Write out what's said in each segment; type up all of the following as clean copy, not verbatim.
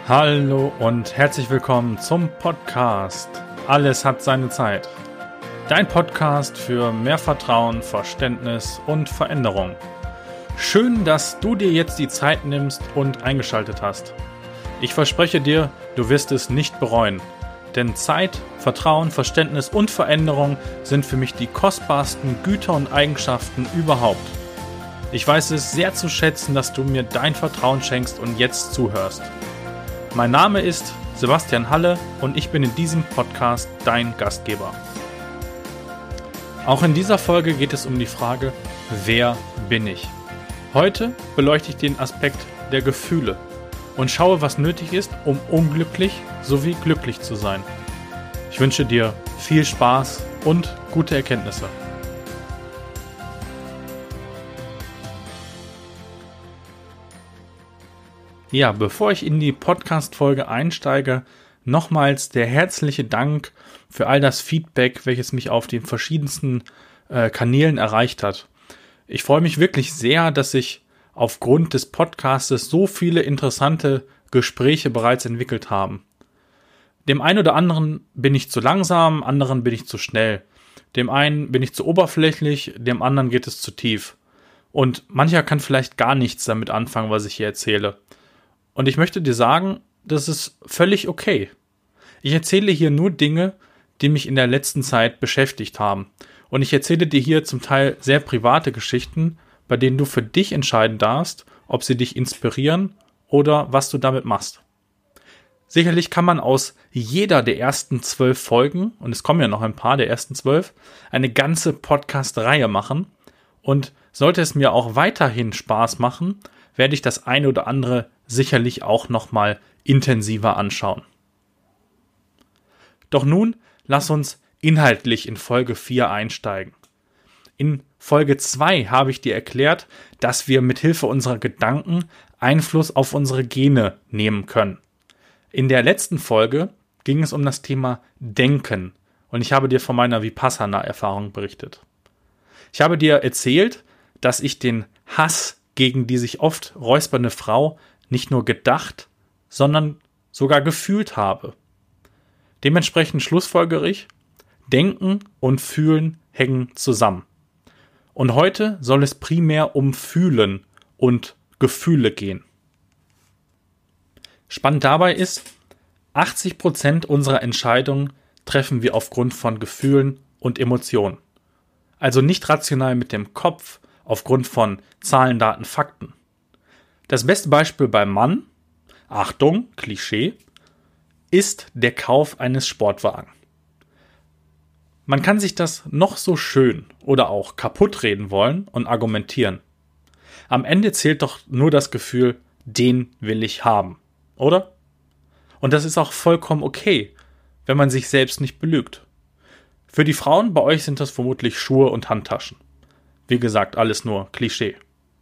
Hallo und herzlich willkommen zum Podcast Alles hat seine Zeit. Dein Podcast für mehr Vertrauen, Verständnis und Veränderung. Schön, dass du dir jetzt die Zeit nimmst und eingeschaltet hast. Ich verspreche dir, du wirst es nicht bereuen. Denn Zeit, Vertrauen, Verständnis und Veränderung sind für mich die kostbarsten Güter und Eigenschaften überhaupt. Ich weiß es sehr zu schätzen, dass du mir dein Vertrauen schenkst und jetzt zuhörst. Mein Name ist Sebastian Halle und ich bin in diesem Podcast dein Gastgeber. Auch in dieser Folge geht es um die Frage, wer bin ich? Heute beleuchte ich den Aspekt der Gefühle und schaue, was nötig ist, um unglücklich sowie glücklich zu sein. Ich wünsche dir viel Spaß und gute Erkenntnisse. Ja, bevor ich in die Podcast-Folge einsteige, nochmals der herzliche Dank für all das Feedback, welches mich auf den verschiedensten Kanälen erreicht hat. Ich freue mich wirklich sehr, dass sich aufgrund des Podcastes so viele interessante Gespräche bereits entwickelt haben. Dem einen oder anderen bin ich zu langsam, anderen bin ich zu schnell. Dem einen bin ich zu oberflächlich, dem anderen geht es zu tief. Und mancher kann vielleicht gar nichts damit anfangen, was ich hier erzähle. Und ich möchte dir sagen, das ist völlig okay. Ich erzähle hier nur Dinge, die mich in der letzten Zeit beschäftigt haben. Und ich erzähle dir hier zum Teil sehr private Geschichten, bei denen du für dich entscheiden darfst, ob sie dich inspirieren oder was du damit machst. Sicherlich kann man aus jeder der ersten 12 Folgen, und es kommen ja noch ein paar der ersten 12, eine ganze Podcast-Reihe machen. Und sollte es mir auch weiterhin Spaß machen, werde ich das eine oder andere sicherlich auch nochmal intensiver anschauen. Doch nun lass uns inhaltlich in Folge 4 einsteigen. In Folge 2 habe ich dir erklärt, dass wir mithilfe unserer Gedanken Einfluss auf unsere Gene nehmen können. In der letzten Folge ging es um das Thema Denken und ich habe dir von meiner Vipassana-Erfahrung berichtet. Ich habe dir erzählt, dass ich den Hass gegen die sich oft räuspernde Frau nicht nur gedacht, sondern sogar gefühlt habe. Dementsprechend schlussfolgere ich, Denken und Fühlen hängen zusammen. Und heute soll es primär um Fühlen und Gefühle gehen. Spannend dabei ist, 80% unserer Entscheidungen treffen wir aufgrund von Gefühlen und Emotionen. Also nicht rational mit dem Kopf, aufgrund von Zahlen, Daten, Fakten. Das beste Beispiel beim Mann, Achtung, Klischee, ist der Kauf eines Sportwagens. Man kann sich das noch so schön oder auch kaputt reden wollen und argumentieren. Am Ende zählt doch nur das Gefühl, den will ich haben, oder? Und das ist auch vollkommen okay, wenn man sich selbst nicht belügt. Für die Frauen bei euch sind das vermutlich Schuhe und Handtaschen. Wie gesagt, alles nur Klischee.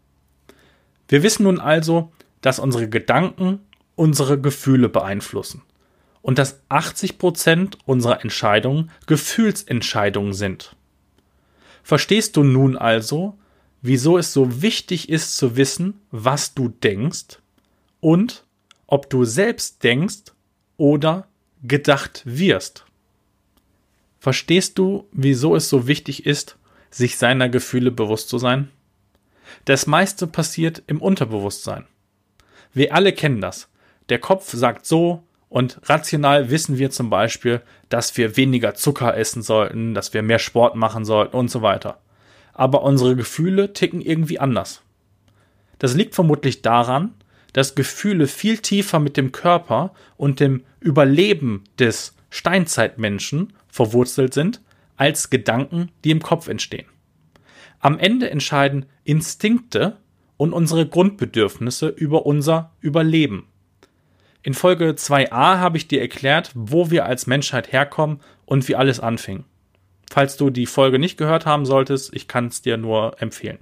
Wir wissen nun also, dass unsere Gedanken unsere Gefühle beeinflussen und dass 80% unserer Entscheidungen Gefühlsentscheidungen sind. Verstehst du nun also, wieso es so wichtig ist zu wissen, was du denkst und ob du selbst denkst oder gedacht wirst? Verstehst du, wieso es so wichtig ist, sich seiner Gefühle bewusst zu sein? Das meiste passiert im Unterbewusstsein. Wir alle kennen das. Der Kopf sagt so und rational wissen wir zum Beispiel, dass wir weniger Zucker essen sollten, dass wir mehr Sport machen sollten und so weiter. Aber unsere Gefühle ticken irgendwie anders. Das liegt vermutlich daran, dass Gefühle viel tiefer mit dem Körper und dem Überleben des Steinzeitmenschen verwurzelt sind, als Gedanken, die im Kopf entstehen. Am Ende entscheiden Instinkte und unsere Grundbedürfnisse über unser Überleben. In Folge 2a habe ich dir erklärt, wo wir als Menschheit herkommen und wie alles anfing. Falls du die Folge nicht gehört haben solltest, ich kann es dir nur empfehlen.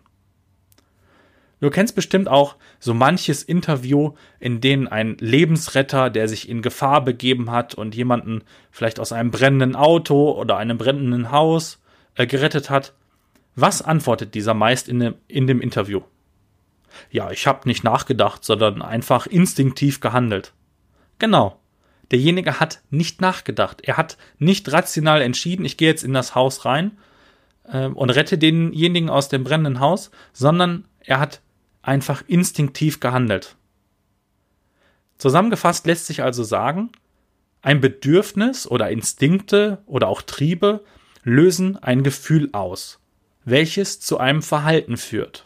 Du kennst bestimmt auch so manches Interview, in dem ein Lebensretter, der sich in Gefahr begeben hat und jemanden vielleicht aus einem brennenden Auto oder einem brennenden Haus gerettet hat. Was antwortet dieser meist in dem Interview? Ja, ich habe nicht nachgedacht, sondern einfach instinktiv gehandelt. Genau. Derjenige hat nicht nachgedacht. Er hat nicht rational entschieden, ich gehe jetzt in das Haus rein und rette denjenigen aus dem brennenden Haus, sondern er hat einfach instinktiv gehandelt. Zusammengefasst lässt sich also sagen, ein Bedürfnis oder Instinkte oder auch Triebe lösen ein Gefühl aus, welches zu einem Verhalten führt.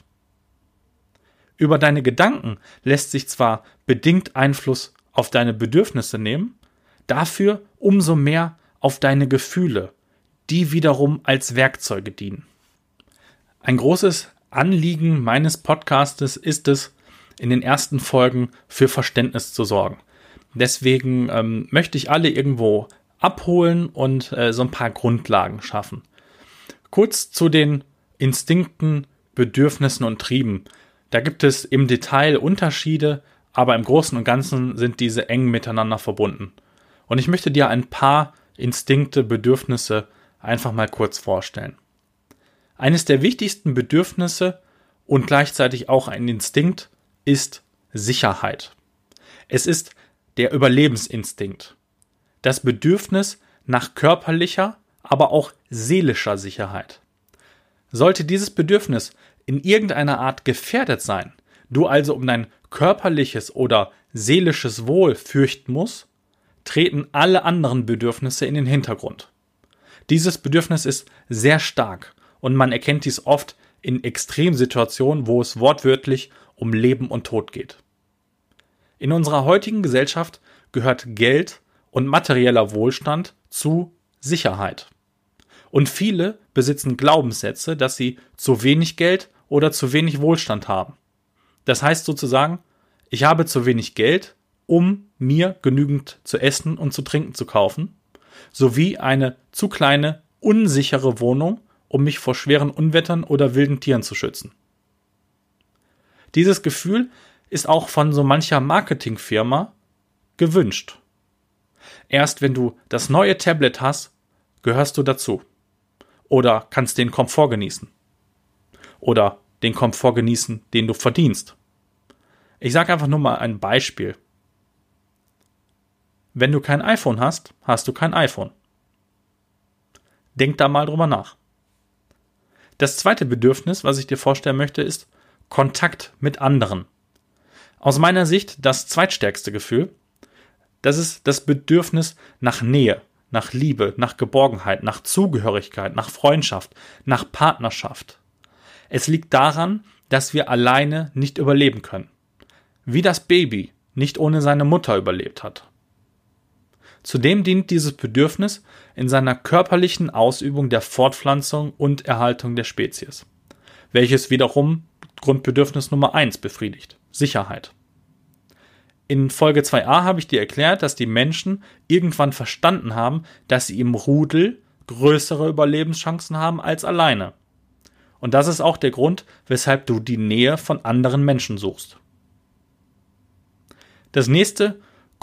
Über deine Gedanken lässt sich zwar bedingt Einfluss auf deine Bedürfnisse nehmen, dafür umso mehr auf deine Gefühle, die wiederum als Werkzeuge dienen. Ein großes Anliegen meines Podcastes ist es, in den ersten Folgen für Verständnis zu sorgen. Deswegen möchte ich alle irgendwo abholen und so ein paar Grundlagen schaffen. Kurz zu den Instinkten, Bedürfnissen und Trieben. Da gibt es im Detail Unterschiede, aber im Großen und Ganzen sind diese eng miteinander verbunden. Und ich möchte dir ein paar Instinkte, Bedürfnisse einfach mal kurz vorstellen. Eines der wichtigsten Bedürfnisse und gleichzeitig auch ein Instinkt ist Sicherheit. Es ist der Überlebensinstinkt. Das Bedürfnis nach körperlicher, aber auch seelischer Sicherheit. Sollte dieses Bedürfnis in irgendeiner Art gefährdet sein, du also um dein körperliches oder seelisches Wohl fürchten musst, treten alle anderen Bedürfnisse in den Hintergrund. Dieses Bedürfnis ist sehr stark und man erkennt dies oft in Extremsituationen, wo es wortwörtlich um Leben und Tod geht. In unserer heutigen Gesellschaft gehört Geld und materieller Wohlstand zu Sicherheit. Und viele besitzen Glaubenssätze, dass sie zu wenig Geld oder zu wenig Wohlstand haben. Das heißt sozusagen, ich habe zu wenig Geld, um mir genügend zu essen und zu trinken zu kaufen, sowie eine zu kleine, unsichere Wohnung, um mich vor schweren Unwettern oder wilden Tieren zu schützen. Dieses Gefühl ist auch von so mancher Marketingfirma gewünscht. Erst wenn du das neue Tablet hast, gehörst du dazu. Oder kannst den Komfort genießen. Oder den Komfort genießen, den du verdienst. Ich sage einfach nur mal ein Beispiel. Wenn du kein iPhone hast, hast du kein iPhone. Denk da mal drüber nach. Das zweite Bedürfnis, was ich dir vorstellen möchte, ist Kontakt mit anderen. Aus meiner Sicht das zweitstärkste Gefühl, das ist das Bedürfnis nach Nähe, nach Liebe, nach Geborgenheit, nach Zugehörigkeit, nach Freundschaft, nach Partnerschaft. Es liegt daran, dass wir alleine nicht überleben können. Wie das Baby nicht ohne seine Mutter überlebt hat. Zudem dient dieses Bedürfnis in seiner körperlichen Ausübung der Fortpflanzung und Erhaltung der Spezies, welches wiederum Grundbedürfnis Nummer 1 befriedigt, Sicherheit. In Folge 2a habe ich dir erklärt, dass die Menschen irgendwann verstanden haben, dass sie im Rudel größere Überlebenschancen haben als alleine. Und das ist auch der Grund, weshalb du die Nähe von anderen Menschen suchst. Das nächste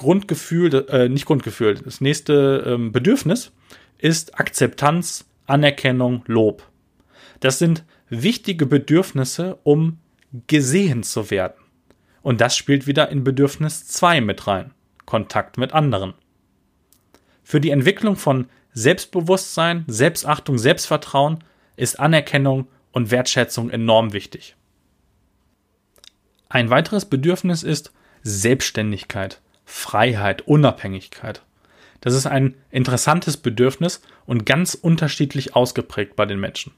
das nächste Bedürfnis ist Akzeptanz, Anerkennung, Lob. Das sind wichtige Bedürfnisse, um gesehen zu werden. Und das spielt wieder in Bedürfnis 2 mit rein, Kontakt mit anderen. Für die Entwicklung von Selbstbewusstsein, Selbstachtung, Selbstvertrauen ist Anerkennung und Wertschätzung enorm wichtig. Ein weiteres Bedürfnis ist Selbstständigkeit, Freiheit, Unabhängigkeit. Das ist ein interessantes Bedürfnis und ganz unterschiedlich ausgeprägt bei den Menschen.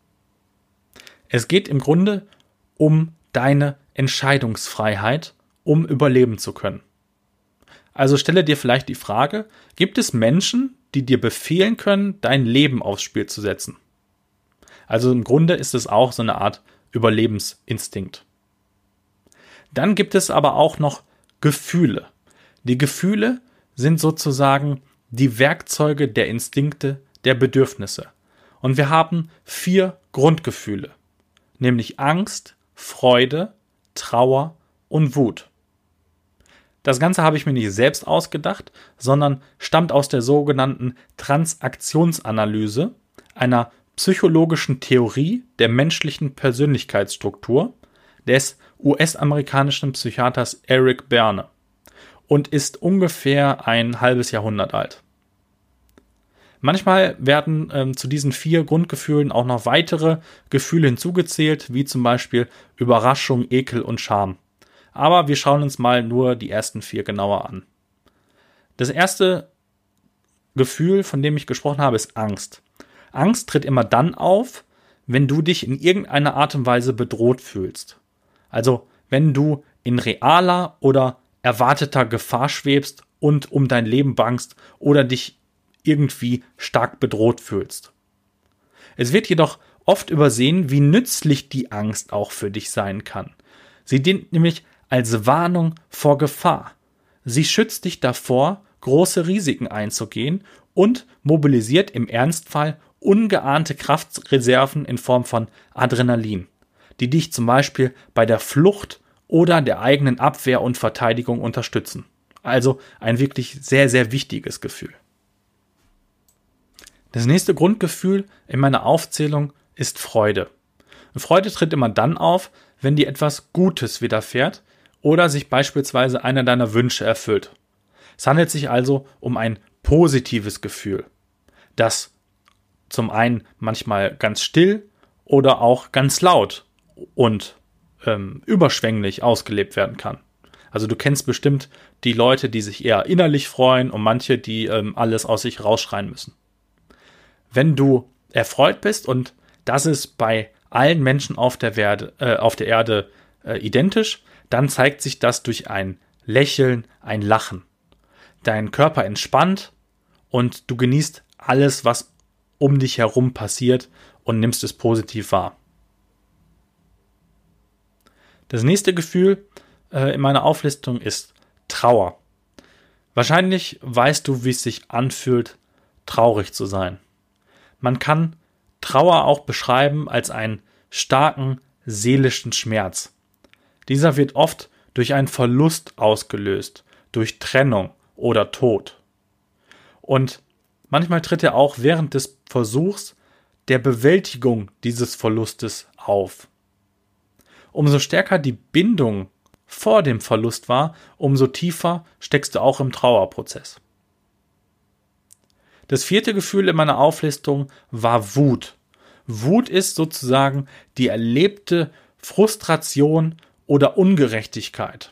Es geht im Grunde um deine Entscheidungsfreiheit, um überleben zu können. Also stelle dir vielleicht die Frage, gibt es Menschen, die dir befehlen können, dein Leben aufs Spiel zu setzen? Also im Grunde ist es auch so eine Art Überlebensinstinkt. Dann gibt es aber auch noch Gefühle. Die Gefühle sind sozusagen die Werkzeuge der Instinkte, der Bedürfnisse. Und wir haben 4 Grundgefühle, nämlich Angst, Freude, Trauer und Wut. Das Ganze habe ich mir nicht selbst ausgedacht, sondern stammt aus der sogenannten Transaktionsanalyse, einer psychologischen Theorie der menschlichen Persönlichkeitsstruktur des US-amerikanischen Psychiaters Eric Berne. und ist ungefähr ein halbes Jahrhundert alt. Manchmal werden zu diesen 4 Grundgefühlen auch noch weitere Gefühle hinzugezählt, wie zum Beispiel Überraschung, Ekel und Scham. Aber wir schauen uns mal nur die ersten 4 genauer an. Das erste Gefühl, von dem ich gesprochen habe, ist Angst. Angst tritt immer dann auf, wenn du dich in irgendeiner Art und Weise bedroht fühlst. Also wenn du in realer oder erwarteter Gefahr schwebst und um dein Leben bangst oder dich irgendwie stark bedroht fühlst. Es wird jedoch oft übersehen, wie nützlich die Angst auch für dich sein kann. Sie dient nämlich als Warnung vor Gefahr. Sie schützt dich davor, große Risiken einzugehen und mobilisiert im Ernstfall ungeahnte Kraftreserven in Form von Adrenalin, die dich zum Beispiel bei der Flucht oder der eigenen Abwehr und Verteidigung unterstützen. Also ein wirklich sehr, sehr wichtiges Gefühl. Das nächste Grundgefühl in meiner Aufzählung ist Freude. Freude tritt immer dann auf, wenn dir etwas Gutes widerfährt oder sich beispielsweise einer deiner Wünsche erfüllt. Es handelt sich also um ein positives Gefühl, das zum einen manchmal ganz still oder auch ganz laut und überschwänglich ausgelebt werden kann. Also du kennst bestimmt die Leute, die sich eher innerlich freuen und manche, die alles aus sich rausschreien müssen. Wenn du erfreut bist, und das ist bei allen Menschen auf der Erde identisch, dann zeigt sich das durch ein Lächeln, ein Lachen. Dein Körper entspannt und du genießt alles, was um dich herum passiert und nimmst es positiv wahr. Das nächste Gefühl in meiner Auflistung ist Trauer. Wahrscheinlich weißt du, wie es sich anfühlt, traurig zu sein. Man kann Trauer auch beschreiben als einen starken seelischen Schmerz. Dieser wird oft durch einen Verlust ausgelöst, durch Trennung oder Tod. Und manchmal tritt er auch während des Versuchs der Bewältigung dieses Verlustes auf. Umso stärker die Bindung vor dem Verlust war, umso tiefer steckst du auch im Trauerprozess. Das 4. Gefühl in meiner Auflistung war Wut. Wut ist sozusagen die erlebte Frustration oder Ungerechtigkeit.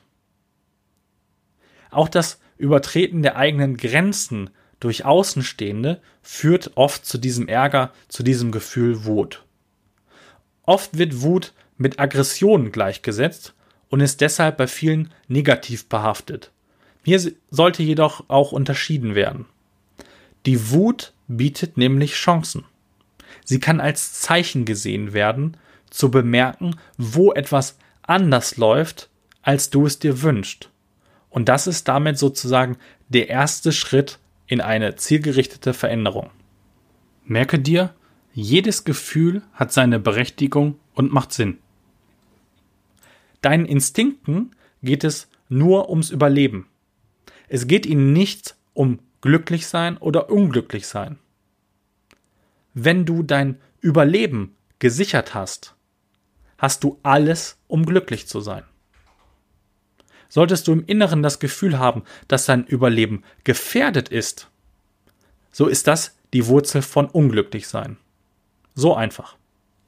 Auch das Übertreten der eigenen Grenzen durch Außenstehende führt oft zu diesem Ärger, zu diesem Gefühl Wut. Oft wird Wut mit Aggression gleichgesetzt und ist deshalb bei vielen negativ behaftet. Hier sollte jedoch auch unterschieden werden. Die Wut bietet nämlich Chancen. Sie kann als Zeichen gesehen werden, zu bemerken, wo etwas anders läuft, als du es dir wünschst. Und das ist damit sozusagen der erste Schritt in eine zielgerichtete Veränderung. Merke dir, jedes Gefühl hat seine Berechtigung und macht Sinn. Deinen Instinkten geht es nur ums Überleben. Es geht ihnen nicht um glücklich sein oder unglücklich sein. Wenn du dein Überleben gesichert hast, hast du alles, um glücklich zu sein. Solltest du im Inneren das Gefühl haben, dass dein Überleben gefährdet ist, so ist das die Wurzel von unglücklich sein. So einfach.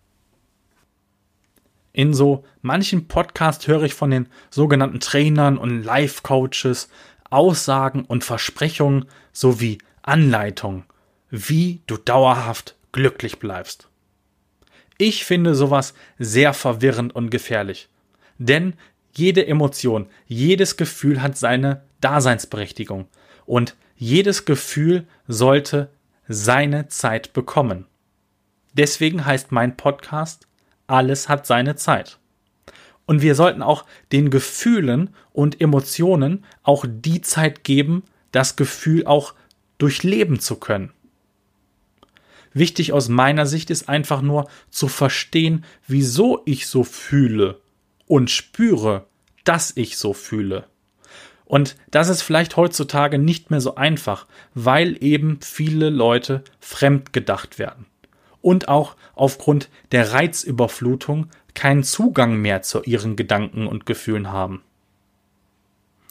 In so manchen Podcast höre ich von den sogenannten Trainern und Life-Coaches Aussagen und Versprechungen sowie Anleitungen, wie du dauerhaft glücklich bleibst. Ich finde sowas sehr verwirrend und gefährlich, denn jede Emotion, jedes Gefühl hat seine Daseinsberechtigung und jedes Gefühl sollte seine Zeit bekommen. Deswegen heißt mein Podcast Alles hat seine Zeit. Und wir sollten auch den Gefühlen und Emotionen auch die Zeit geben, das Gefühl auch durchleben zu können. Wichtig aus meiner Sicht ist einfach nur zu verstehen, wieso ich so fühle und spüre, dass ich so fühle. Und das ist vielleicht heutzutage nicht mehr so einfach, weil eben viele Leute fremd gedacht werden. Und auch aufgrund der Reizüberflutung keinen Zugang mehr zu ihren Gedanken und Gefühlen haben.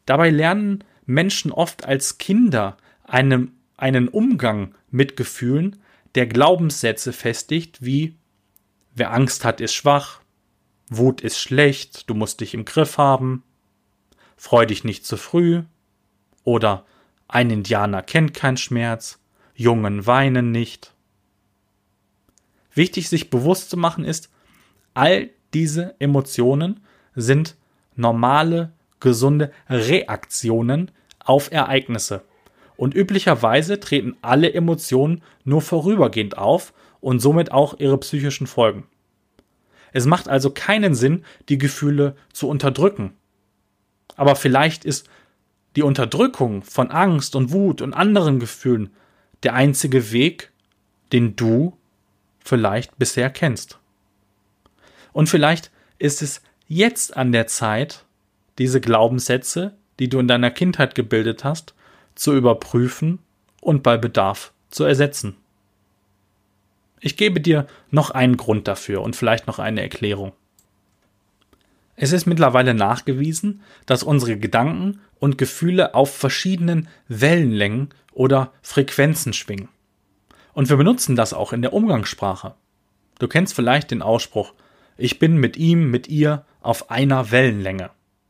Dabei lernen Menschen oft als Kinder einen Umgang mit Gefühlen, der Glaubenssätze festigt wie: Wer Angst hat, ist schwach, Wut ist schlecht, du musst dich im Griff haben, freu dich nicht zu früh oder ein Indianer kennt keinen Schmerz, Jungen weinen nicht. Wichtig, sich bewusst zu machen ist, all diese Emotionen sind normale, gesunde Reaktionen auf Ereignisse. Und üblicherweise treten alle Emotionen nur vorübergehend auf und somit auch ihre psychischen Folgen. Es macht also keinen Sinn, die Gefühle zu unterdrücken. Aber vielleicht ist die Unterdrückung von Angst und Wut und anderen Gefühlen der einzige Weg, den du vielleicht bisher kennst. Und vielleicht ist es jetzt an der Zeit, diese Glaubenssätze, die du in deiner Kindheit gebildet hast, zu überprüfen und bei Bedarf zu ersetzen. Ich gebe dir noch einen Grund dafür und vielleicht noch eine Erklärung. Es ist mittlerweile nachgewiesen, dass unsere Gedanken und Gefühle auf verschiedenen Wellenlängen oder Frequenzen schwingen. Und wir benutzen das auch in der Umgangssprache. Du kennst vielleicht den Ausspruch: Ich bin mit ihm, mit ihr auf einer Wellenlänge.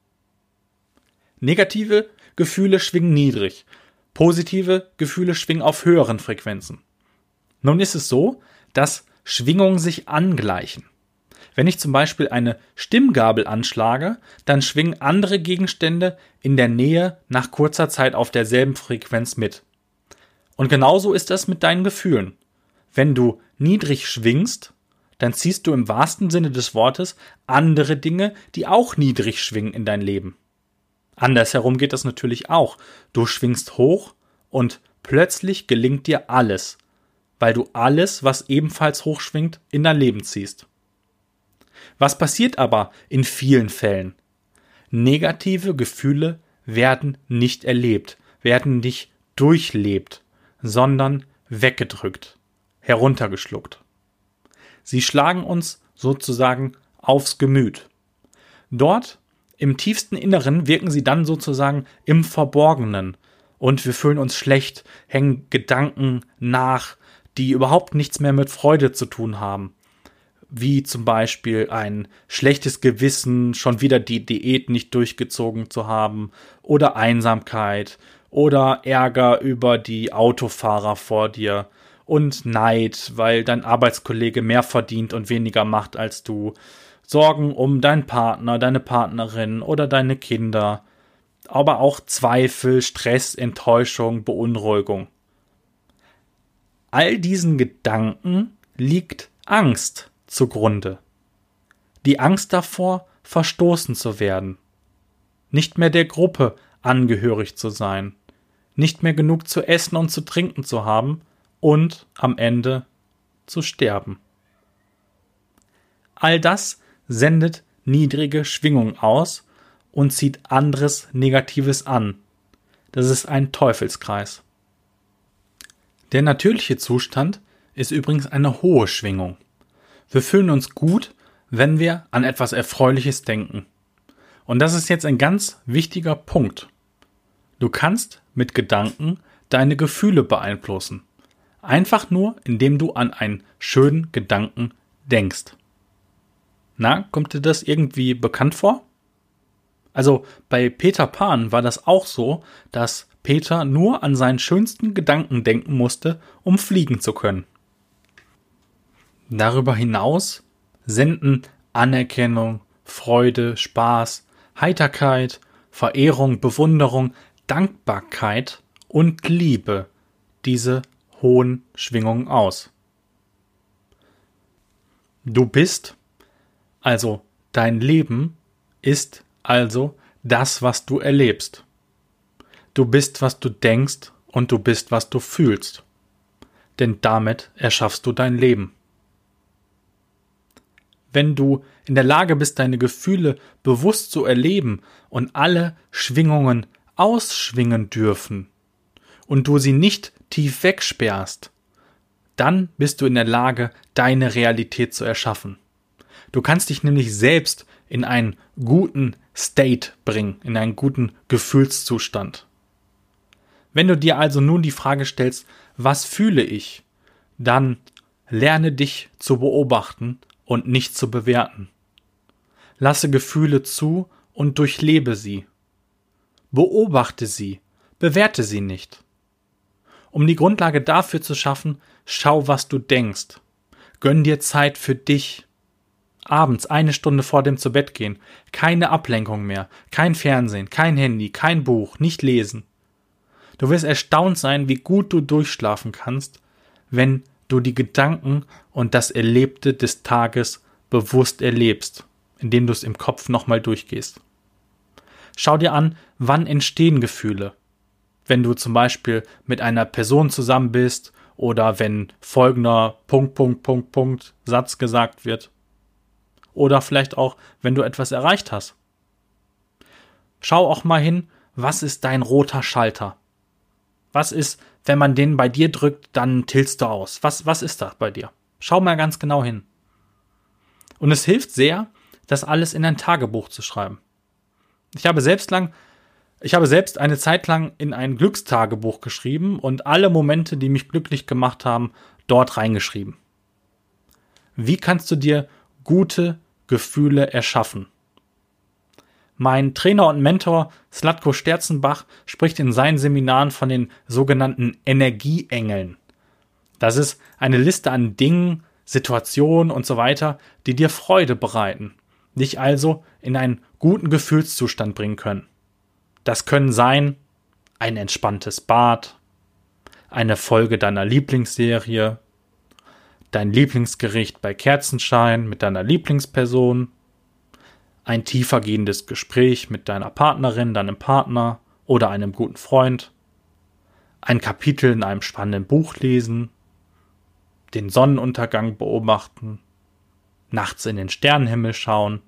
Negative Gefühle schwingen niedrig, positive Gefühle schwingen auf höheren Frequenzen. Nun ist es so, dass Schwingungen sich angleichen. Wenn ich zum Beispiel eine Stimmgabel anschlage, dann schwingen andere Gegenstände in der Nähe nach kurzer Zeit auf derselben Frequenz mit. Und genauso ist das mit deinen Gefühlen. Wenn du niedrig schwingst, dann ziehst du im wahrsten Sinne des Wortes andere Dinge, die auch niedrig schwingen, in dein Leben. Andersherum geht das natürlich auch. Du schwingst hoch und plötzlich gelingt dir alles, weil du alles, was ebenfalls hochschwingt, in dein Leben ziehst. Was passiert aber in vielen Fällen? Negative Gefühle werden nicht erlebt, werden nicht durchlebt, sondern weggedrückt, heruntergeschluckt. Sie schlagen uns sozusagen aufs Gemüt. Dort im tiefsten Inneren wirken sie dann sozusagen im Verborgenen und wir fühlen uns schlecht, hängen Gedanken nach, die überhaupt nichts mehr mit Freude zu tun haben. Wie zum Beispiel ein schlechtes Gewissen, schon wieder die Diät nicht durchgezogen zu haben, oder Einsamkeit oder Ärger über die Autofahrer vor dir und Neid, weil dein Arbeitskollege mehr verdient und weniger macht als du, Sorgen um deinen Partner, deine Partnerin oder deine Kinder, aber auch Zweifel, Stress, Enttäuschung, Beunruhigung. All diesen Gedanken liegt Angst zugrunde. Die Angst davor, verstoßen zu werden, nicht mehr der Gruppe angehörig zu sein, nicht mehr genug zu essen und zu trinken zu haben und am Ende zu sterben. All das sendet niedrige Schwingung aus und zieht anderes Negatives an. Das ist ein Teufelskreis. Der natürliche Zustand ist übrigens eine hohe Schwingung. Wir fühlen uns gut, wenn wir an etwas Erfreuliches denken. Und das ist jetzt ein ganz wichtiger Punkt. Du kannst mit Gedanken deine Gefühle beeinflussen. Einfach nur, indem du an einen schönen Gedanken denkst. Na, kommt dir das irgendwie bekannt vor? Also bei Peter Pan war das auch so, dass Peter nur an seinen schönsten Gedanken denken musste, um fliegen zu können. Darüber hinaus senden Anerkennung, Freude, Spaß, Heiterkeit, Verehrung, Bewunderung, Dankbarkeit und Liebe diese hohen Schwingungen aus. Du bist, also dein Leben, ist also das, was du erlebst. Du bist, was du denkst und du bist, was du fühlst. Denn damit erschaffst du dein Leben. Wenn du in der Lage bist, deine Gefühle bewusst zu erleben und alle Schwingungen ausschwingen dürfen und du sie nicht tief wegsperrst, dann bist du in der Lage, deine Realität zu erschaffen. Du kannst dich nämlich selbst in einen guten State bringen, in einen guten Gefühlszustand. Wenn du dir also nun die Frage stellst, was fühle ich, dann lerne dich zu beobachten und nicht zu bewerten. Lasse Gefühle zu und durchlebe sie. Beobachte sie, bewerte sie nicht. Um die Grundlage dafür zu schaffen, schau, was du denkst. Gönn dir Zeit für dich. Abends 1 Stunde vor dem Zubettgehen, keine Ablenkung mehr, kein Fernsehen, kein Handy, kein Buch, nicht lesen. Du wirst erstaunt sein, wie gut du durchschlafen kannst, wenn du die Gedanken und das Erlebte des Tages bewusst erlebst, indem du es im Kopf nochmal durchgehst. Schau dir an, wann entstehen Gefühle. Wenn du zum Beispiel mit einer Person zusammen bist oder wenn folgender ... Satz gesagt wird. Oder vielleicht auch, wenn du etwas erreicht hast. Schau auch mal hin, was ist dein roter Schalter? Was ist, wenn man den bei dir drückt, dann tiltst du aus? Was ist das bei dir? Schau mal ganz genau hin. Und es hilft sehr, das alles in ein Tagebuch zu schreiben. Ich habe selbst eine Zeit lang in ein Glückstagebuch geschrieben und alle Momente, die mich glücklich gemacht haben, dort reingeschrieben. Wie kannst du dir gute Gefühle erschaffen? Mein Trainer und Mentor Zlatko Sterzenbach spricht in seinen Seminaren von den sogenannten Energieengeln. Das ist eine Liste an Dingen, Situationen und so weiter, die dir Freude bereiten, dich also in einen guten Gefühlszustand bringen können. Das können sein ein entspanntes Bad, eine Folge deiner Lieblingsserie, dein Lieblingsgericht bei Kerzenschein mit deiner Lieblingsperson, ein tiefergehendes Gespräch mit deiner Partnerin, deinem Partner oder einem guten Freund, ein Kapitel in einem spannenden Buch lesen, den Sonnenuntergang beobachten, nachts in den Sternenhimmel schauen,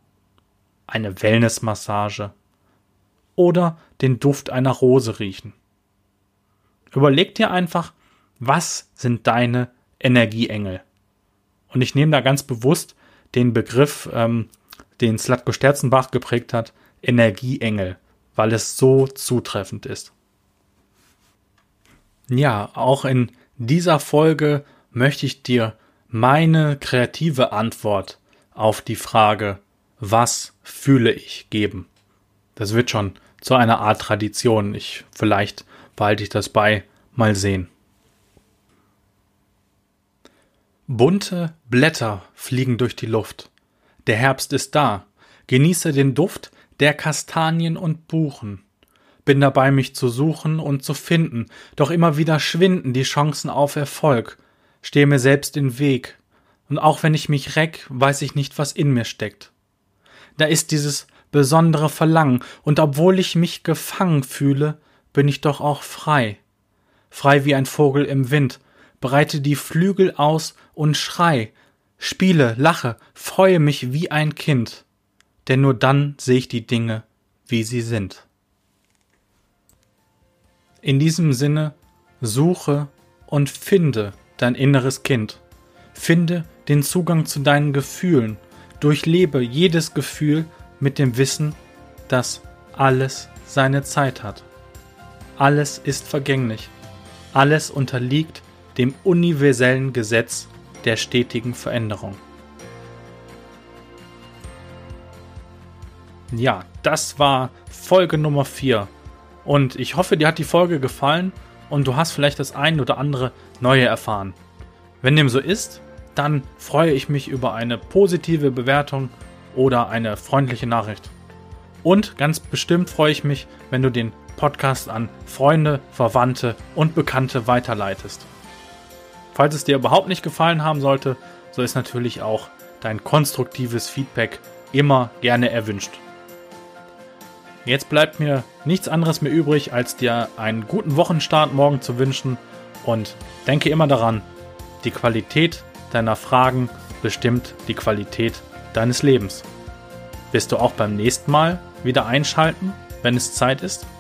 eine Wellnessmassage oder den Duft einer Rose riechen. Überleg dir einfach, was sind deine Energieengel? Und ich nehme da ganz bewusst den Begriff, den Zlatko Sterzenbach geprägt hat, Energieengel, weil es so zutreffend ist. Ja, auch in dieser Folge möchte ich dir meine kreative Antwort auf die Frage, was fühle ich, geben. Das wird schon zu einer Art Tradition. Vielleicht behalte ich das bei, mal sehen. Bunte Blätter fliegen durch die Luft. Der Herbst ist da. Genieße den Duft der Kastanien und Buchen. Bin dabei, mich zu suchen und zu finden, doch immer wieder schwinden die Chancen auf Erfolg. Stehe mir selbst im Weg. Und auch wenn ich mich reck, weiß ich nicht, was in mir steckt. Da ist dieses besondere Verlangen, und obwohl ich mich gefangen fühle, bin ich doch auch frei. Frei wie ein Vogel im Wind, breite die Flügel aus und schrei, spiele, lache, freue mich wie ein Kind, denn nur dann sehe ich die Dinge, wie sie sind. In diesem Sinne, suche und finde dein inneres Kind. Finde den Zugang zu deinen Gefühlen. Durchlebe jedes Gefühl mit dem Wissen, dass alles seine Zeit hat. Alles ist vergänglich. Alles unterliegt dem universellen Gesetz der stetigen Veränderung. Ja, das war Folge Nummer 4. Und ich hoffe, dir hat die Folge gefallen und du hast vielleicht das ein oder andere Neue erfahren. Wenn dem so ist, dann freue ich mich über eine positive Bewertung oder eine freundliche Nachricht. Und ganz bestimmt freue ich mich, wenn du den Podcast an Freunde, Verwandte und Bekannte weiterleitest. Falls es dir überhaupt nicht gefallen haben sollte, so ist natürlich auch dein konstruktives Feedback immer gerne erwünscht. Jetzt bleibt mir nichts anderes mehr übrig, als dir einen guten Wochenstart morgen zu wünschen und denke immer daran, die Qualität deiner Fragen bestimmt die Qualität deines Lebens. Wirst du auch beim nächsten Mal wieder einschalten, wenn es Zeit ist?